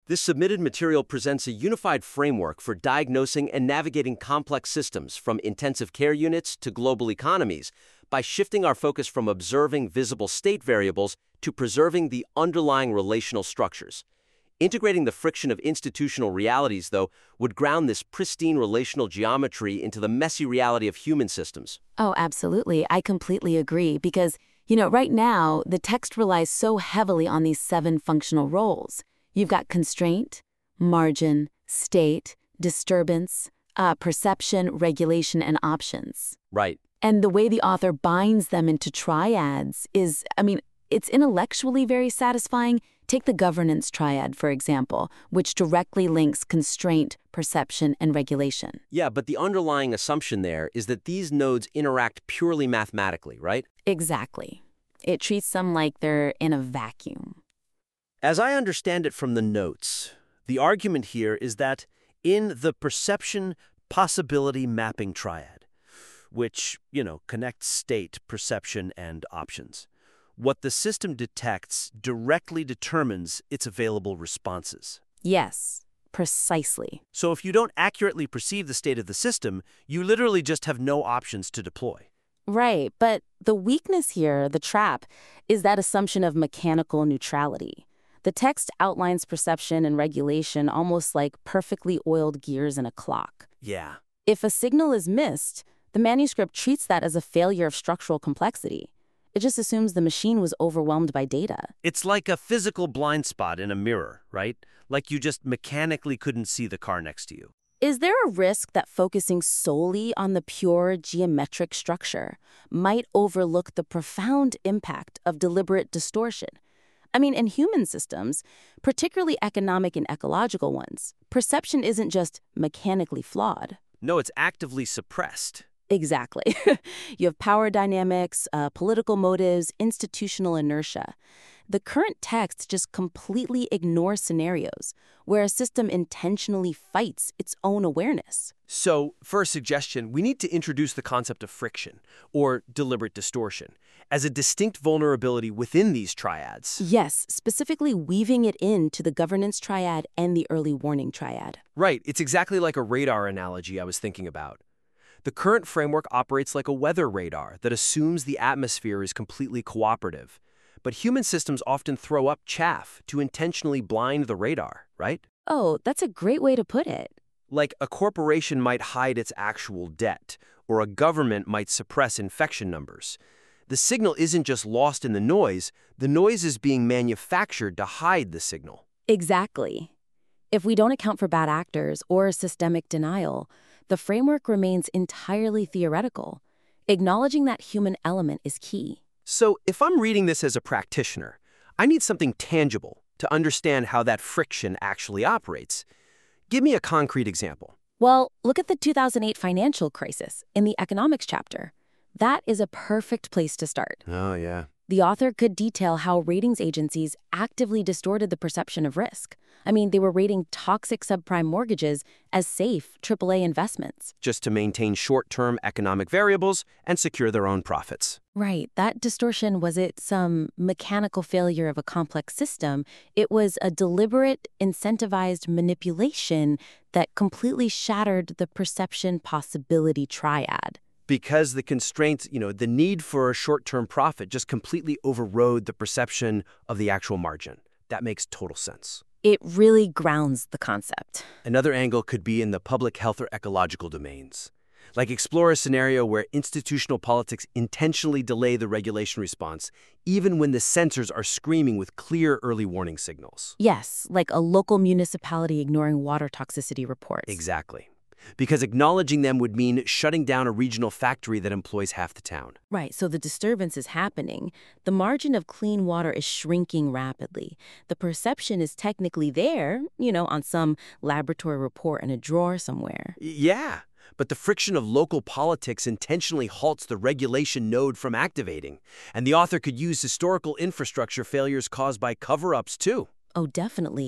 This submitted material presents a unified framework for diagnosing and navigating complex systems from intensive care units to global economies by shifting our focus from observing visible state variables to preserving the underlying relational structures. Integrating the friction of institutional realities, though, would ground this pristine relational geometry into the messy reality of human systems. Oh, absolutely. I completely agree because, right now, the text relies so heavily on these 7 functional roles. You've got constraint, margin, state, disturbance, perception, regulation, and options. Right. And the way the author binds them into triads is, it's intellectually very satisfying. Take the governance triad, for example, which directly links constraint, perception, and regulation. Yeah, but the underlying assumption there is that these nodes interact purely mathematically, right? Exactly. It treats them like they're in a vacuum. As I understand it from the notes, the argument here is that in the perception possibility mapping triad, which, connects state, perception, and options, what the system detects directly determines its available responses. Yes, precisely. So if you don't accurately perceive the state of the system, you literally just have no options to deploy. Right, but the weakness here, the trap, is that assumption of mechanical neutrality. The text outlines perception and regulation almost like perfectly oiled gears in a clock. Yeah. If a signal is missed, the manuscript treats that as a failure of structural complexity. It just assumes the machine was overwhelmed by data. It's like a physical blind spot in a mirror, right? Like you just mechanically couldn't see the car next to you. Is there a risk that focusing solely on the pure geometric structure might overlook the profound impact of deliberate distortion? In human systems, particularly economic and ecological ones, perception isn't just mechanically flawed. No, it's actively suppressed. Exactly. You have power dynamics, political motives, institutional inertia. The current text just completely ignores scenarios where a system intentionally fights its own awareness. So, for a suggestion, we need to introduce the concept of friction, or deliberate distortion, as a distinct vulnerability within these triads. Yes, specifically weaving it into the governance triad and the early warning triad. Right, it's exactly like a radar analogy I was thinking about. The current framework operates like a weather radar that assumes the atmosphere is completely cooperative. But human systems often throw up chaff to intentionally blind the radar, right? Oh, that's a great way to put it. Like a corporation might hide its actual debt, or a government might suppress infection numbers. The signal isn't just lost in the noise is being manufactured to hide the signal. Exactly. If we don't account for bad actors or systemic denial, the framework remains entirely theoretical. Acknowledging that human element is key. So if I'm reading this as a practitioner, I need something tangible to understand how that friction actually operates. Give me a concrete example. Well, look at the 2008 financial crisis in the economics chapter. That is a perfect place to start. Oh, yeah. The author could detail how ratings agencies actively distorted the perception of risk. They were rating toxic subprime mortgages as safe AAA investments. Just to maintain short-term economic variables and secure their own profits. Right. That distortion wasn't some mechanical failure of a complex system. It was a deliberate, incentivized manipulation that completely shattered the perception possibility triad. Because the constraints, the need for a short-term profit just completely overrode the perception of the actual margin. That makes total sense. It really grounds the concept. Another angle could be in the public health or ecological domains. Like explore a scenario where institutional politics intentionally delay the regulation response, even when the sensors are screaming with clear early warning signals. Yes, like a local municipality ignoring water toxicity reports. Exactly. Because acknowledging them would mean shutting down a regional factory that employs half the town. Right, so the disturbance is happening. The margin of clean water is shrinking rapidly. The perception is technically there, on some laboratory report in a drawer somewhere. Yeah, but the friction of local politics intentionally halts the regulation node from activating. And the author could use historical infrastructure failures caused by cover-ups, too. Oh, definitely.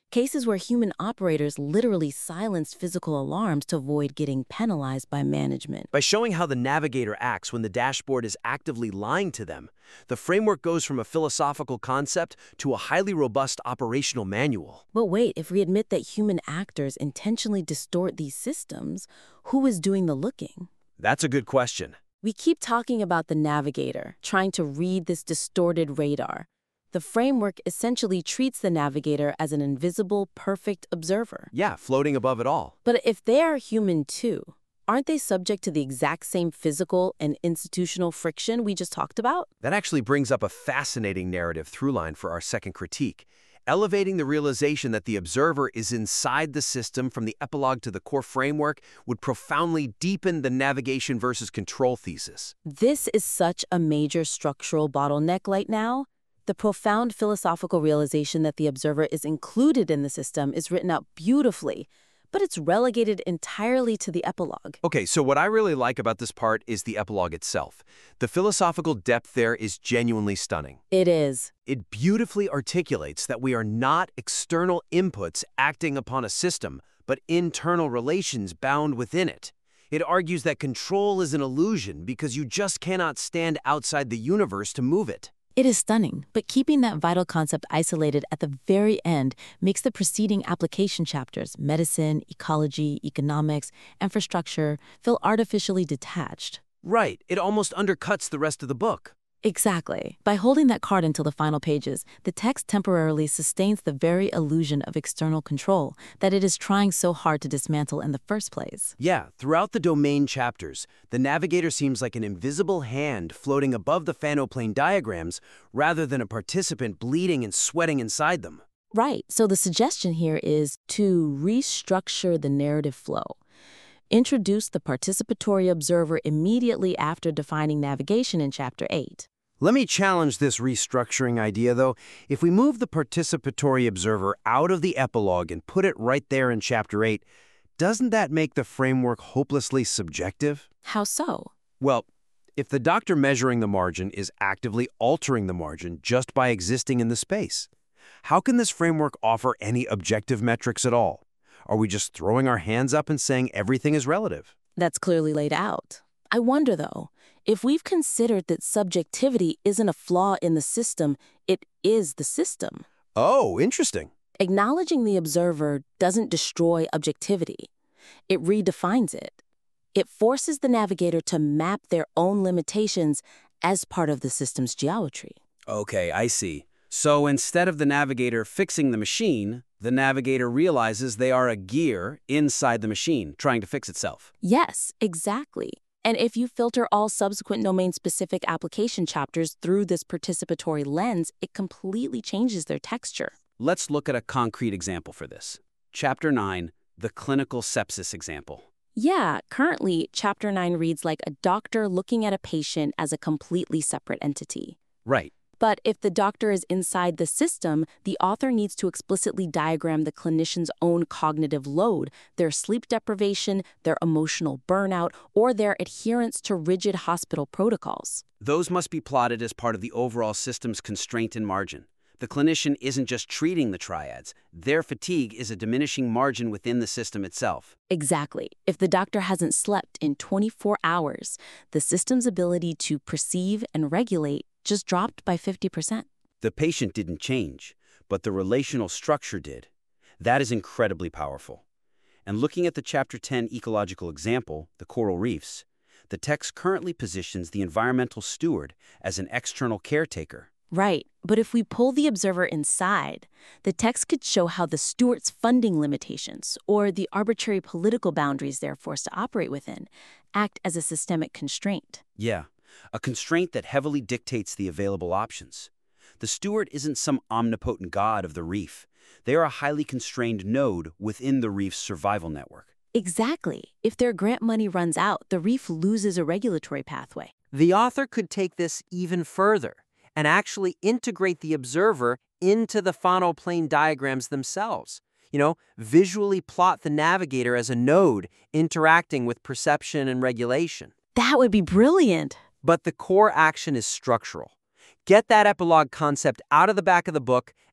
Cases where human operators literally silenced physical alarms to avoid getting penalized by management. By showing how the navigator acts when the dashboard is actively lying to them, the framework goes from a philosophical concept to a highly robust operational manual. But wait, if we admit that human actors intentionally distort these systems, who is doing the looking? That's a good question. We keep talking about the navigator, trying to read this distorted radar. The framework essentially treats the navigator as an invisible, perfect observer. Yeah, floating above it all. But if they are human too, aren't they subject to the exact same physical and institutional friction we just talked about? That actually brings up a fascinating narrative throughline for our second critique, elevating the realization that the observer is inside the system from the epilogue to the core framework would profoundly deepen the navigation versus control thesis. This is such a major structural bottleneck right now. The profound philosophical realization that the observer is included in the system is written out beautifully, but it's relegated entirely to the epilogue. Okay, so what I really like about this part is the epilogue itself. The philosophical depth there is genuinely stunning. It is. It beautifully articulates that we are not external inputs acting upon a system, but internal relations bound within it. It argues that control is an illusion because you just cannot stand outside the universe to move it. It is stunning, but keeping that vital concept isolated at the very end makes the preceding application chapters, medicine, ecology, economics, infrastructure, feel artificially detached. Right, it almost undercuts the rest of the book. Exactly. By holding that card until the final pages, the text temporarily sustains the very illusion of external control that it is trying so hard to dismantle in the first place. Yeah, throughout the domain chapters, the navigator seems like an invisible hand floating above the Fano-plane diagrams rather than a participant bleeding and sweating inside them. Right. So the suggestion here is to restructure the narrative flow. Introduce the participatory observer immediately after defining navigation in Chapter 8. Let me challenge this restructuring idea, though. If we move the participatory observer out of the epilogue and put it right there in Chapter 8, doesn't that make the framework hopelessly subjective? How so? Well, if the doctor measuring the margin is actively altering the margin just by existing in the space, how can this framework offer any objective metrics at all? Are we just throwing our hands up and saying everything is relative? That's clearly laid out. I wonder, though, if we've considered that subjectivity isn't a flaw in the system, it is the system. Oh, interesting. Acknowledging the observer doesn't destroy objectivity. It redefines it. It forces the navigator to map their own limitations as part of the system's geometry. Okay, I see. So instead of the navigator fixing the machine, the navigator realizes they are a gear inside the machine trying to fix itself. Yes, exactly. And if you filter all subsequent domain-specific application chapters through this participatory lens, it completely changes their texture. Let's look at a concrete example for this. Chapter 9, the clinical sepsis example. Yeah, currently, Chapter 9 reads like a doctor looking at a patient as a completely separate entity. Right. But if the doctor is inside the system, the author needs to explicitly diagram the clinician's own cognitive load, their sleep deprivation, their emotional burnout, or their adherence to rigid hospital protocols. Those must be plotted as part of the overall system's constraint and margin. The clinician isn't just treating the triads. Their fatigue is a diminishing margin within the system itself. Exactly. If the doctor hasn't slept in 24 hours, the system's ability to perceive and regulate just dropped by 50%. The patient didn't change, but the relational structure did. That is incredibly powerful. And looking at the Chapter 10 ecological example, the coral reefs, the text currently positions the environmental steward as an external caretaker. Right, but if we pull the observer inside, the text could show how the steward's funding limitations, or the arbitrary political boundaries they're forced to operate within, act as a systemic constraint. Yeah, a constraint that heavily dictates the available options. The steward isn't some omnipotent god of the reef. They are a highly constrained node within the reef's survival network. Exactly. If their grant money runs out, the reef loses a regulatory pathway. The author could take this even further and actually integrate the observer into the Fano-plane diagrams themselves. Visually plot the navigator as a node interacting with perception and regulation. That would be brilliant. But the core action is structural. Get that epilogue concept out of the back of the book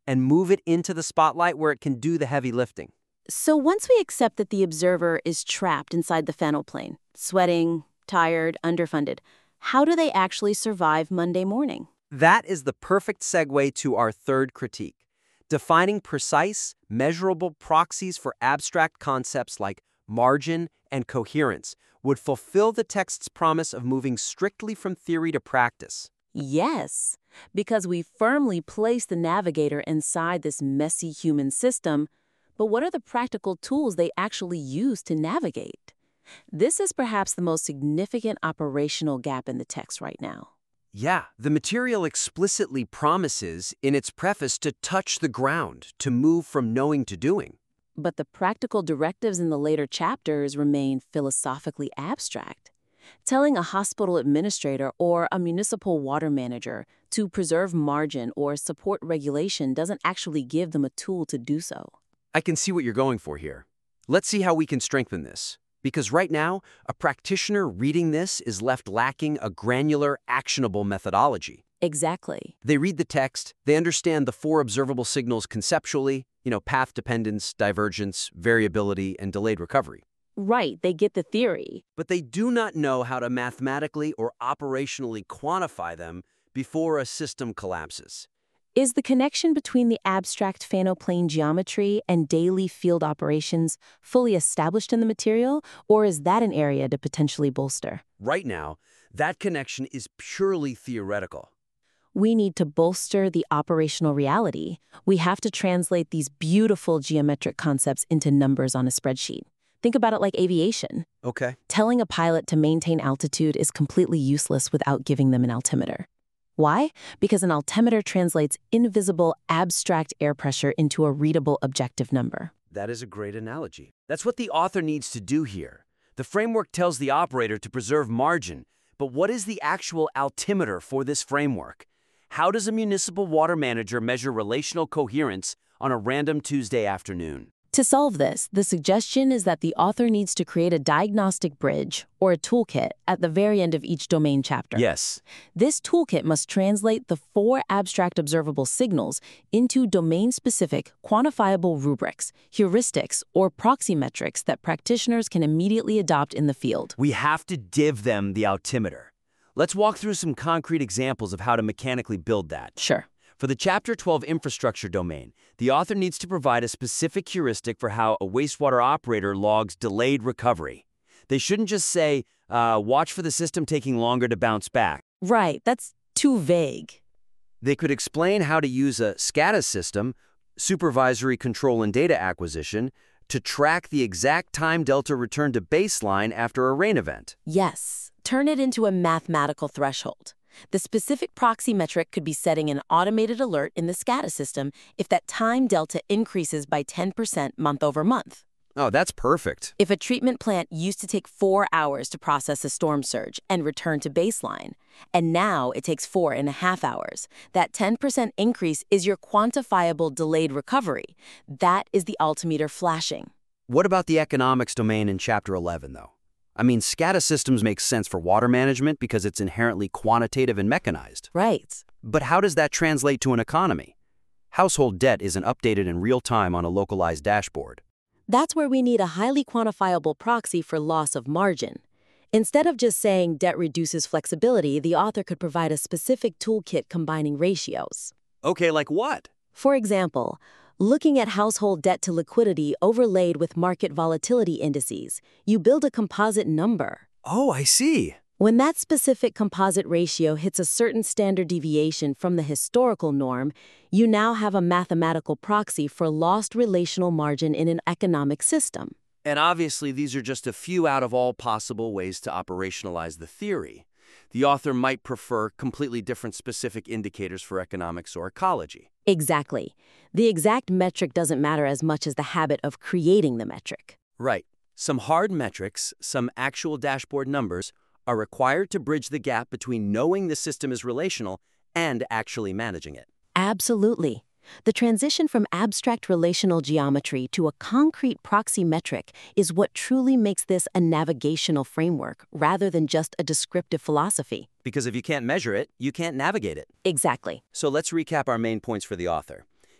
and move it into the spotlight where it can do the heavy lifting. So once we accept that the observer is trapped inside the phantom plane, sweating, tired, underfunded, how do they actually survive Monday morning? That is the perfect segue to our third critique, defining precise, measurable proxies for abstract concepts like margin and coherence would fulfill the text's promise of moving strictly from theory to practice. Yes, because we firmly place the navigator inside this messy human system, but what are the practical tools they actually use to navigate? This is perhaps the most significant operational gap in the text right now. Yeah, the material explicitly promises in its preface to touch the ground, to move from knowing to doing. But the practical directives in the later chapters remain philosophically abstract. Telling a hospital administrator or a municipal water manager to preserve margin or support regulation doesn't actually give them a tool to do so. I can see what you're going for here. Let's see how we can strengthen this. Because right now, a practitioner reading this is left lacking a granular, actionable methodology. Exactly. They read the text, they understand the four observable signals conceptually, path dependence, divergence, variability, and delayed recovery. Right, they get the theory. But they do not know how to mathematically or operationally quantify them before a system collapses. Is the connection between the abstract phanoplane geometry and daily field operations fully established in the material, or is that an area to potentially bolster? Right now, that connection is purely theoretical. We need to bolster the operational reality. We have to translate these beautiful geometric concepts into numbers on a spreadsheet. Think about it like aviation. Okay. Telling a pilot to maintain altitude is completely useless without giving them an altimeter. Why? Because an altimeter translates invisible, abstract air pressure into a readable objective number. That is a great analogy. That's what the author needs to do here. The framework tells the operator to preserve margin, but what is the actual altimeter for this framework? How does a municipal water manager measure relational coherence on a random Tuesday afternoon? To solve this, the suggestion is that the author needs to create a diagnostic bridge, or a toolkit, at the very end of each domain chapter. Yes. This toolkit must translate the four abstract observable signals into domain-specific, quantifiable rubrics, heuristics, or proxy metrics that practitioners can immediately adopt in the field. We have to give them the altimeter. Let's walk through some concrete examples of how to mechanically build that. Sure. For the Chapter 12 infrastructure domain, the author needs to provide a specific heuristic for how a wastewater operator logs delayed recovery. They shouldn't just say, watch for the system taking longer to bounce back. Right, that's too vague. They could explain how to use a SCADA system, supervisory control and data acquisition, to track the exact time delta return to baseline after a rain event. Yes, turn it into a mathematical threshold. The specific proxy metric could be setting an automated alert in the SCADA system if that time delta increases by 10% month over month. Oh, that's perfect. If a treatment plant used to take 4 hours to process a storm surge and return to baseline, and now it takes 4.5 hours, that 10% increase is your quantifiable delayed recovery. That is the altimeter flashing. What about the economics domain in Chapter 11, though? I mean, SCADA systems make sense for water management because it's inherently quantitative and mechanized. Right. But how does that translate to an economy? Household debt isn't updated in real time on a localized dashboard. That's where we need a highly quantifiable proxy for loss of margin. Instead of just saying debt reduces flexibility, the author could provide a specific toolkit combining ratios. Okay, like what? For example, looking at household debt to liquidity overlaid with market volatility indices, you build a composite number. Oh, I see. When that specific composite ratio hits a certain standard deviation from the historical norm, you now have a mathematical proxy for lost relational margin in an economic system. And obviously, these are just a few out of all possible ways to operationalize the theory. The author might prefer completely different specific indicators for economics or ecology. Exactly. The exact metric doesn't matter as much as the habit of creating the metric. Right. Some hard metrics, some actual dashboard numbers, are required to bridge the gap between knowing the system is relational and actually managing it. Absolutely. The transition from abstract relational geometry to a concrete proxy metric is what truly makes this a navigational framework rather than just a descriptive philosophy. Because if you can't measure it, you can't navigate it. Exactly. So let's recap our main points for the author.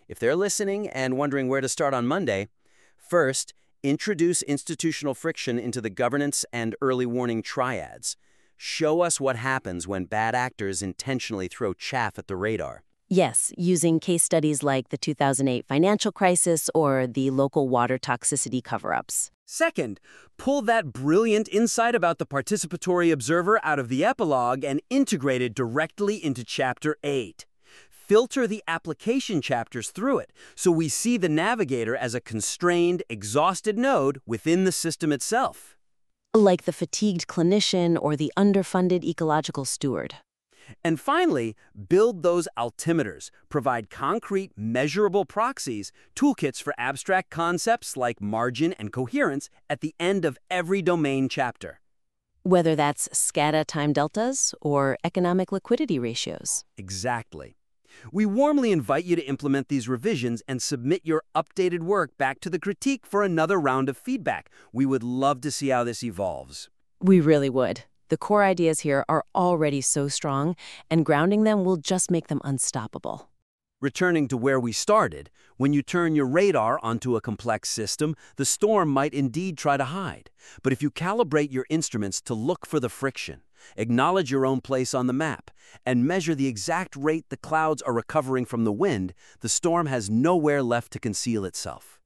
If they're listening and wondering where to start on Monday, first, introduce institutional friction into the governance and early warning triads. Show us what happens when bad actors intentionally throw chaff at the radar. Yes, using case studies like the 2008 financial crisis or the local water toxicity cover-ups. Second, pull that brilliant insight about the participatory observer out of the epilogue and integrate it directly into Chapter 8. Filter the application chapters through it so we see the navigator as a constrained, exhausted node within the system itself. Like the fatigued clinician or the underfunded ecological steward. And finally, build those altimeters, provide concrete, measurable proxies, toolkits for abstract concepts like margin and coherence at the end of every domain chapter. Whether that's SCADA time deltas or economic liquidity ratios. Exactly. We warmly invite you to implement these revisions and submit your updated work back to the critique for another round of feedback. We would love to see how this evolves. We really would. The core ideas here are already so strong, and grounding them will just make them unstoppable. Returning to where we started, when you turn your radar onto a complex system, the storm might indeed try to hide. But if you calibrate your instruments to look for the friction, acknowledge your own place on the map, and measure the exact rate the clouds are recovering from the wind, the storm has nowhere left to conceal itself.